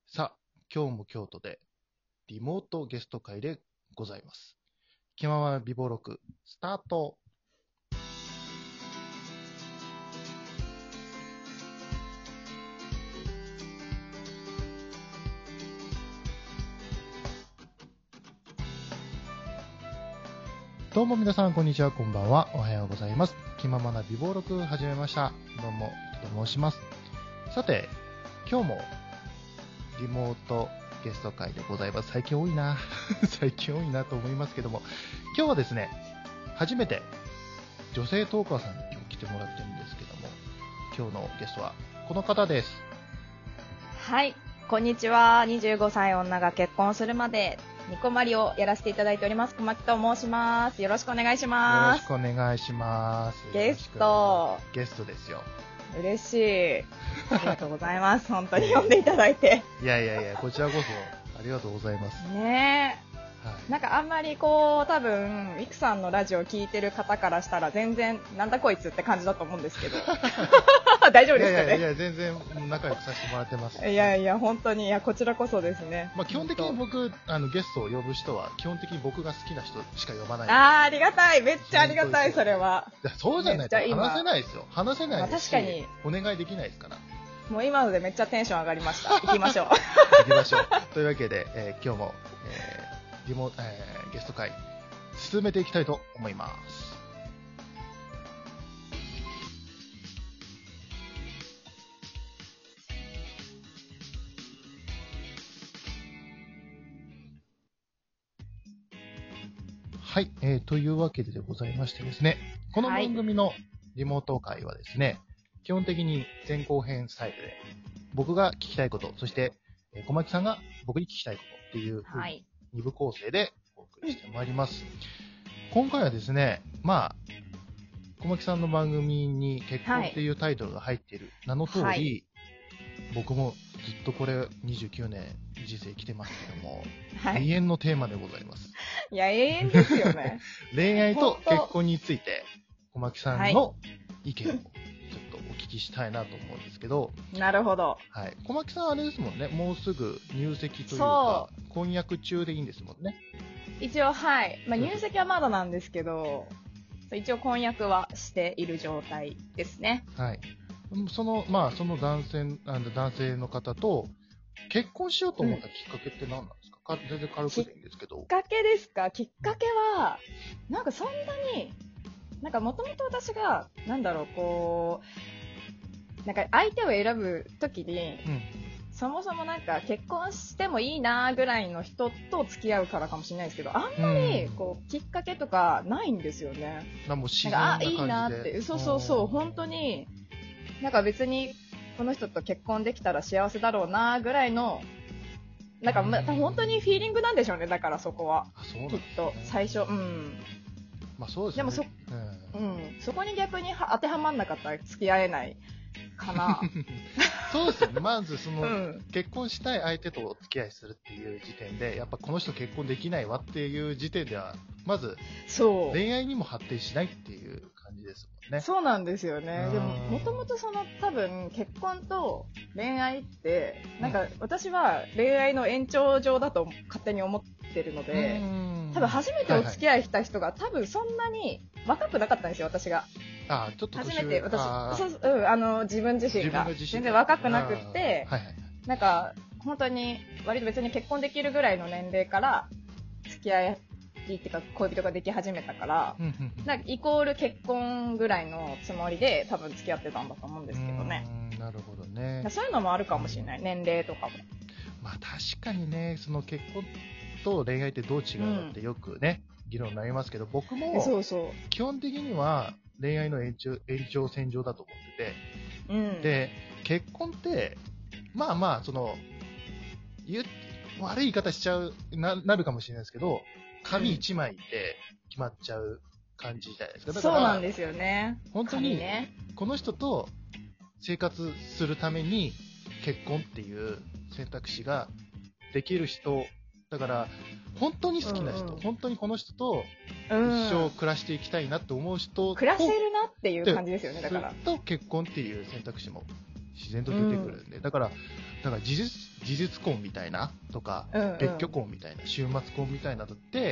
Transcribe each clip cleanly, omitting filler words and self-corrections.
さあ、今日も京都でリモートゲスト会でございます。気ままな美貌録、スタート。どうも皆さん、こんにちは、こんばんは。おはようございます。気ままな美貌録始めました。どうも、と申します。さて、今日もリモートゲスト会でございます。最近多いな。最近多いなと思いますけども、今日はですね、初めて女性トーカーさんに今日来てもらってるんですけども、今日のゲストはこの方です。 はい、こんにちは。25歳女が結婚するまでニコマリをやらせていただいております小牧と申します。よろしくお願いします。 よろしくお願いします。 ゲストですよ。 嬉しい。ありがとうございます。本当に呼んでいただいて。 いや、こちらこそありがとうございます。 ねえ。 はい、 なんかあんまりこう多分ミクさんのラジオを聞いてる方からしたら全然なんだこいつって感じだと思うんですけど大丈夫ですかね。 いや全然仲良くさせてもらってます。 いや本当にこちらこそですね。 まあ基本的に僕ゲストを呼ぶ人は基本的に僕が好きな人しか呼ばない。 ありがたい、めっちゃありがたい。それはそうじゃないと話せないですよ。話せないですし、 確かにお願いできないですから。 もう今のでめっちゃテンション上がりました。行きましょう。 行きましょう。というわけで、今日も、ゲスト会進めていきたいと思います。はい、というわけでございましてですね、この番組のリモート会はですね、基本的に前後編スタイルで、僕が聞きたいこと、そして、小牧さんが僕に聞きたいことっていう2部構成でお送りしてまいります。今回はですね、まあ、小牧さんの番組に結婚っていうタイトルが入っている名の通り、僕もずっとこれ29年人生生きてますけども、永遠のテーマでございます。 いや、永遠ですよね。 恋愛と結婚について、小牧さんの意見をちょっとお聞きしたいなと思うんですけど。 なるほど。 はい。小牧さんはあれですもんね、もうすぐ入籍というか、婚約中でいいんですもんね。 一応、はい。まあ、入籍はまだなんですけど、一応婚約はしている状態ですね。 はい。その男性の方と結婚しようと思ったきっかけって何なんですか？全然軽くでいいんですけど。 きっかけですか？きっかけは、なんかそんなに、なんかもともと私が、なんだろう、こう、なんか相手を選ぶときに、そもそもなんか結婚してもいいなぐらいの人と付き合うからかもしれないですけど、あんまりこうきっかけとかないんですよね。 もう自然な感じで。 いいなって、そう本当になんか別にこの人と結婚できたら幸せだろうなぐらいのなんか本当にフィーリングなんでしょうね。だからそこはきっと最初まあそうですね。 でもそこに逆に当てはまんなかったら付き合えないかな。 そうですよね。まず結婚したい相手とお付き合いするっていう時点で、やっぱこの人結婚できないわっていう時点では、まず恋愛にも発展しないっていう感じですもんね。 そうなんですよね。でももともと多分結婚と恋愛ってなんか私は恋愛の延長上だと勝手に思ってるので、多分初めてお付き合いした人が多分そんなに若くなかったんですよ、私が。 ちょっと初めて私、自分自身が全然若くなくって、なんか本当に割と別に結婚できるぐらいの年齢から付き合いっていうか恋人ができ始めたから、なんかイコール結婚ぐらいのつもりで多分付き合ってたんだと思うんですけどね。 なるほどね。 そういうのもあるかもしれない、年齢とかも。 まあ確かにね、その結婚と恋愛ってどう違うのってよくね、議論になりますけど、僕も基本的には恋愛の延長線上だと思ってて、で結婚ってまあ悪い言い方しちゃうなるかもしれないですけど、紙一枚で決まっちゃう感じじゃないですか。だからそうなんですよね。 本当にこの人と生活するために結婚っていう選択肢ができる人だから、本当に好きな人、本当にこの人と一生暮らしていきたいなって思う人と暮らせるなっていう感じですよね。だからと結婚っていう選択肢も自然と出てくるんで、だから事実婚みたいなとか、別居婚みたいな、週末婚みたいなのって、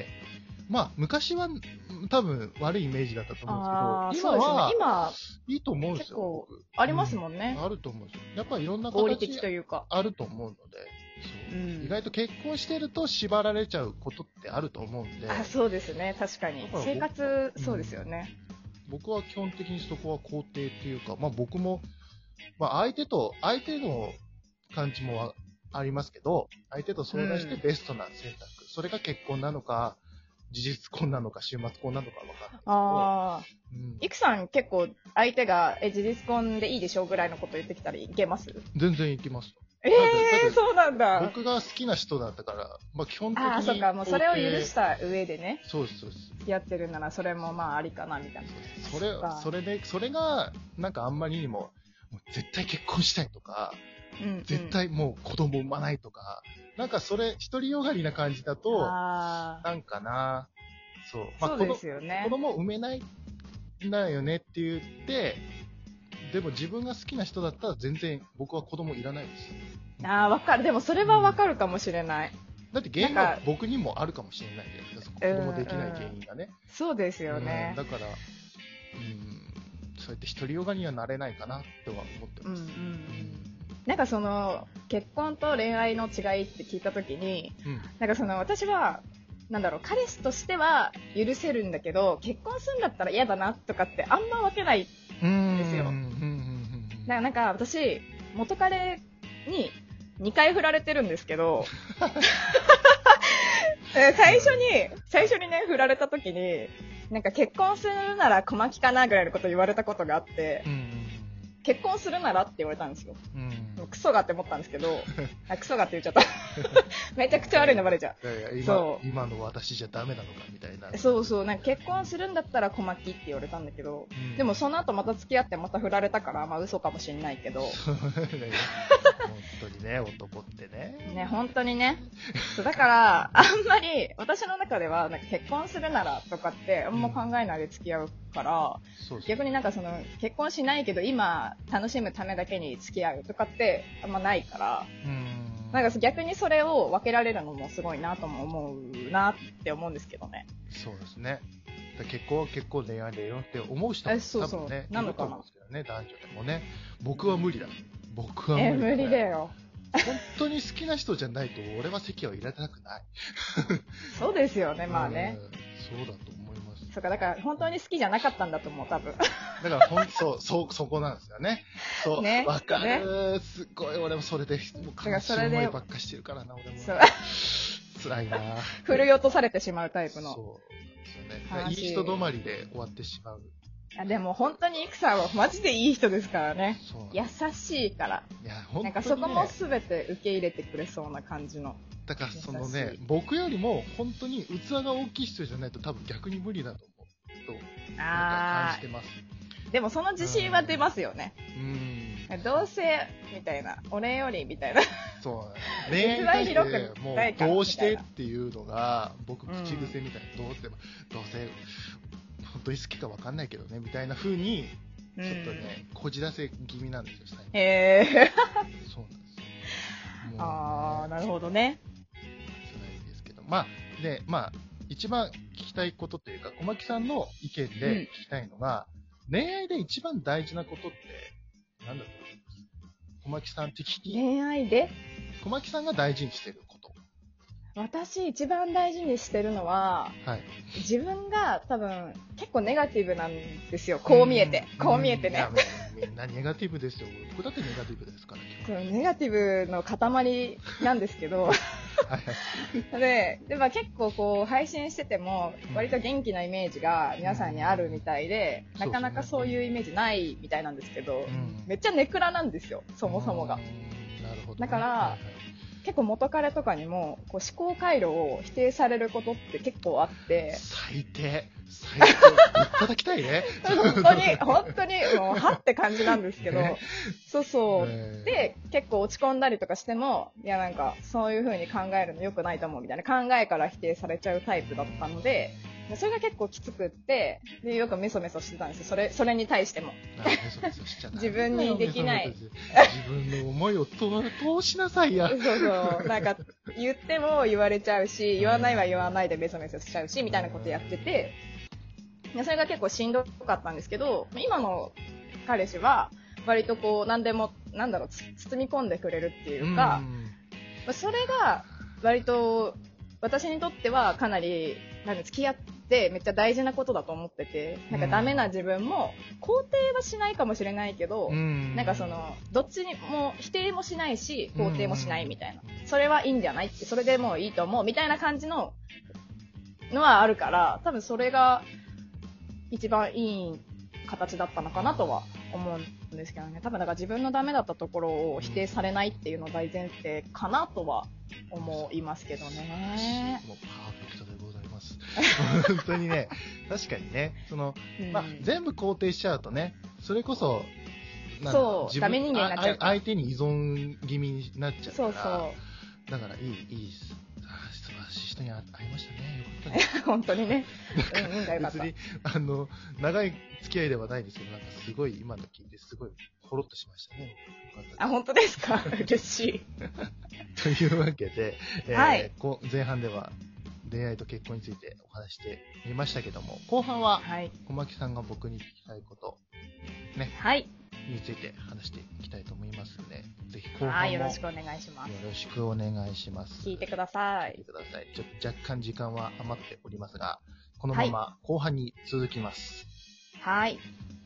まあ、昔は多分悪いイメージだったと思うんですけど、今は、いいと思うんですよ。結構ありますもんね。 あると思うんですよ。やっぱりいろんな合理的というか。 あると思うので、意外と結婚してると縛られちゃうことってあると思うんで。 そうですね、確かに。生活、そうですよね。 僕は基本的にそこは肯定っていうか、まあ僕も、まあ相手の感じもありますけど、相手と相談してベストな選択。それが結婚なのか、事実婚なのか、週末婚なのか分かんないけど。 いくさん結構相手が事実婚でいいでしょぐらいのこと言ってきたらいけます？ 全然いけます。 そうなんだ。 僕が好きな人だったから、まあ基本的に。 そうか、もうそれを許した上でね。 そうです。 やってるなら、それもまあありかな、みたいな。 それが、なんかあんまりにも、絶対結婚したいとか、絶対もう子供産まないとか、なんかそれ、独りよがりな感じだと、なんかな、そう。 まあ、そうですよね。 子供産めないんだよねって言って、でも自分が好きな人だったら全然僕は子供いらないです。 わかる。でもそれはわかるかもしれない。 だって原因は僕にもあるかもしれないじゃないですか。子供できない原因がね。 そうですよね。 だから、そうやって独りよがりにはなれないかなとは思ってます。 なんかその結婚と恋愛の違いって聞いたときに、なんかその私はなんだろう、彼氏としては許せるんだけど結婚するんだったら嫌だなとかってあんま分けないんですよ。なんか私元彼に2回振られてるんですけど最初にね振られた時になんか結婚するなら小牧かなぐらいのこと言われたことがあって、結婚するならって言われたんですよ。クソがって思ったんですけど、クソがって言っちゃった。めちゃくちゃ悪いのバレちゃう。 今の私じゃダメなのかみたいな。 なんか結婚するんだったら小牧って言われたんだけど、でもその後また付き合ってまた振られたから、まあ嘘かもしれないけど。 本当にね、男ってね。 ね、本当にね。だから、あんまり私の中ではなんか結婚するならとかってあんま考えないで付き合うから、逆になんかその結婚しないけど今楽しむためだけに付き合うとかってあんまないから、なんか逆にそれを分けられるのもすごいなとも思うなって思うんですけどね。 そうですね。結婚は結婚恋愛でよって思う人も多分ね、いると思うんですけどね、男女でもね。僕は無理だ。僕は無理だ。 無理だよ。 本当に好きな人じゃないと俺は籍は入れたくない。 そうですよね、まあね。 そうだと思います。 だから本当に好きじゃなかったんだと思う、多分。 だからそこなんですよね。そう、ね、わかる、ね。すっごい俺もそれで、もう悲しい思いばっかしてるからな、俺も。辛いな。 振り落とされてしまうタイプの。 そうですよね。いい人止まりで終わってしまう。 でも本当にイクさんはマジでいい人ですからね。優しいから。 いや、本当に、ね。 なんかそこも全て受け入れてくれそうな感じの。 だからそのね、僕よりも本当に器が大きい人じゃないと多分逆に無理だと思うと感じてます。 でもその自信は出ますよね。どうせみたいな、俺よりみたいな。 そう。恋愛に対してもうどうしてっていうのが僕口癖みたいな、どうせ本当に好きか分かんないけどねみたいな風にちょっとね、こじらせ気味なんですよ、最近。そうなんですよ。 なるほどね。 辛いですけど、まあ一番聞きたいことというか、小牧さんの意見で聞きたいのが、恋愛で一番大事なことって何だと思います？小牧さん的に。 恋愛で？ 小牧さんが大事にしてること。 私一番大事にしてるのは、自分が多分結構ネガティブなんですよ。こう見えてね。 みんなネガティブですよ。僕だってネガティブですから。 ネガティブの塊なんですけどで、結構こう配信してても割と元気なイメージが皆さんにあるみたいで、なかなかそういうイメージないみたいなんですけど、めっちゃネクラなんですよ、そもそもが。 なるほどね。 だから、結構元彼とかにもこう思考回路を否定されることって結構あって、 最低ぶっ叩きたいね。 本当にもうはって感じなんですけど、で結構落ち込んだりとかしても、いやなんかそういう風に考えるの良くないと思うみたいな考えから否定されちゃうタイプだったので、 それが結構きつくって、で、よくメソメソしてたんですよ。それに対しても。 メソメソしちゃった。 自分にできない。 自分の思いを通しなさいや。 そうそう。なんか、言っても言われちゃうし、言わないは言わないでメソメソしちゃうし、みたいなことやってて、それが結構しんどかったんですけど、今の彼氏は、割とこう、何でも、包み込んでくれるっていうか、それが、割と、私にとってはかなり、付き合ってめっちゃ大事なことだと思ってて、なんかダメな自分も、肯定はしないかもしれないけど、なんかどっちにも否定もしないし、肯定もしないみたいな。それはいいんじゃないって、それでもういいと思うみたいな感じのはあるから、多分それが一番いい形だったのかなとは思うんですけどね。多分だから自分のダメだったところを否定されないっていうのが大前提かなとは思いますけどね。 もうパーフェクトでございます。本当にね、確かにね、全部肯定しちゃうとね、それこそ、 ダメ人間になっちゃう。 相手に依存気味になっちゃうから。 そう。 だからいい素晴らしい人に会いましたね。よかったね。 本当にね。 別に、長い付き合いではないですけど、なんかすごい、今の聞いてすごい、ほろっとしましたね。 本当ですか？嬉しい。 というわけで、前半では恋愛と結婚についてお話してみましたけども、後半は、小牧さんが僕に聞きたいこと、ね。について話していきたいと思いますので、ぜひ後半もよろしくお願いします。 よろしくお願いします。 聞いてください。 若干時間は余っておりますが、このまま後半に続きます。